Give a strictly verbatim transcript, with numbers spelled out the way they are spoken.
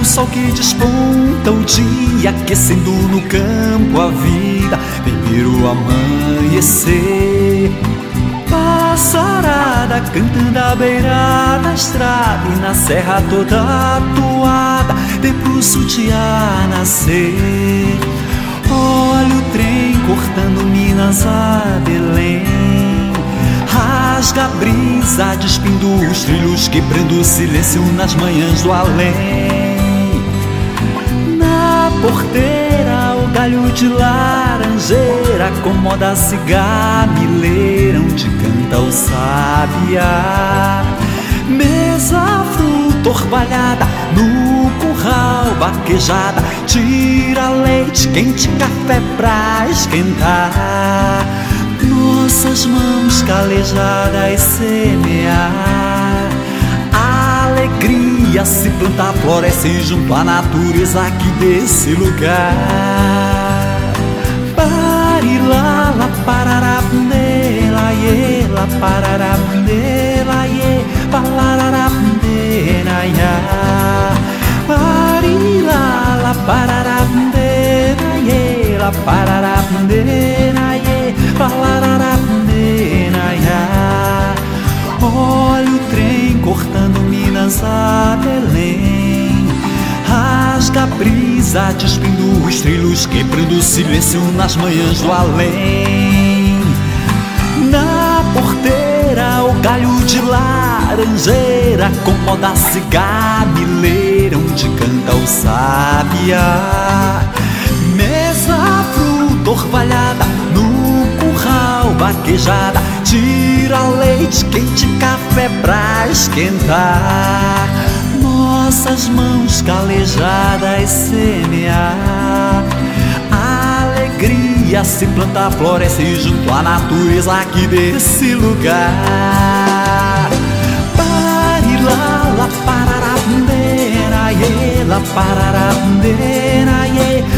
sol que desponta o dia, aquecendo no campo a vida, vem vir o amanhecer. Passarada cantando à beira da estrada, e na serra toda atuada, vê pro sutiã nascer. Olha o trem cortando Minas a Belém, rasga a brisa, despindo os trilhos, quebrando o silêncio nas manhãs do além. Na porteira o galho de laranjeira acomoda-se gamileira, onde canta o sabiá. Mesa, fruta, orvalhada, no curral vaquejada, tira leite, quente, café pra esquentar. Nossas mãos calejadas semear, alegria se plantar, floresce junto à natureza aqui desse lugar. Parilala, parará, bundela, ye, la parará, bundela, ye, palarará, bundela, ya. Parilala, parará, bundela, ye, la parará, bundela, ye, palarará, bundela, ya. Olha o trem cortando Minas a Belém, rasga a brisa, despindo os trilhos, quebrando o silêncio nas manhãs do além. Na porteira o galho de laranjeira acomoda-se gamileira, onde canta o sabiá. Mesa, fruta, orvalhada, no curral vaquejada, tira leite, quente, café pra esquentar. Nossas mãos calejadas semear, alegria se plantar, floresce junto à natureza aqui desse lugar. Parilala, parará, bundera, ye, la parará, bundera, ye,